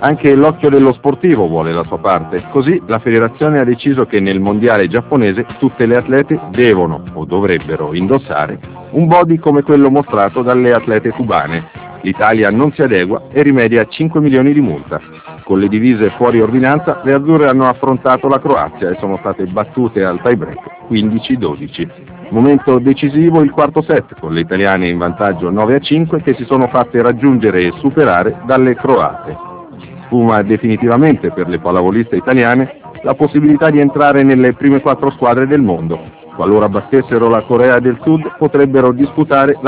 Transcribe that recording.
Anche l'occhio dello sportivo vuole la sua parte, così la federazione ha deciso che nel mondiale giapponese tutte le atlete devono o dovrebbero indossare un body come quello mostrato dalle atlete cubane. L'Italia non si adegua e rimedia a 5 milioni di multa. Con le divise fuori ordinanza, le azzurre hanno affrontato la Croazia e sono state battute al tie break 15-12. Momento decisivo il quarto set, con le italiane in vantaggio 9-5 che si sono fatte raggiungere e superare dalle croate. Sfuma definitivamente per le pallavoliste italiane la possibilità di entrare nelle prime 4 squadre del mondo. Qualora battessero la Corea del Sud, potrebbero disputare